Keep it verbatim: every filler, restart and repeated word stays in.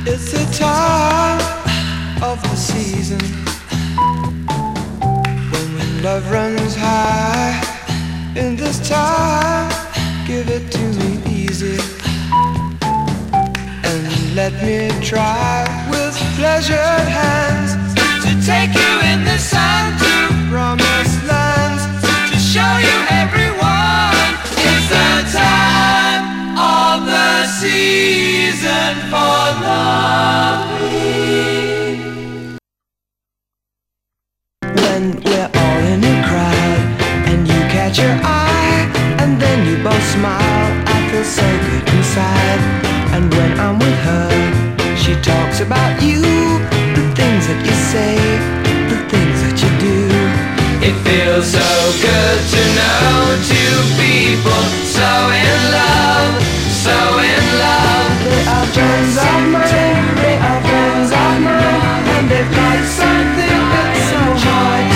It's the time of the season when love runs high. In this time, give it to me easy and let me try with pleasured hands to take you in the sun to promised lands, to show you everyone. It's the time of the season for loving. When we're all in a crowd and you catch your eye and then you both smile, I feel so good inside. And when I'm with her, she talks about you, the things that you say, the things that you do. It feels so good to know two people so in love, so in